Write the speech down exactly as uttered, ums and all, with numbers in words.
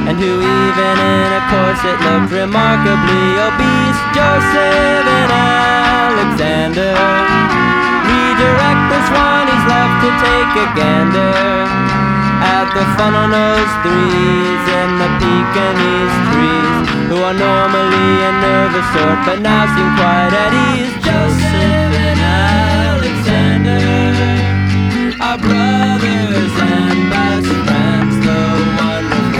and who even in a corset looked remarkably obese. Joseph and Alexander redirect the Swannies left to take a gander at the funnel-nosed threes in the Pekingese trees, who are normally a nervous sort but now seem quite at ease. Joseph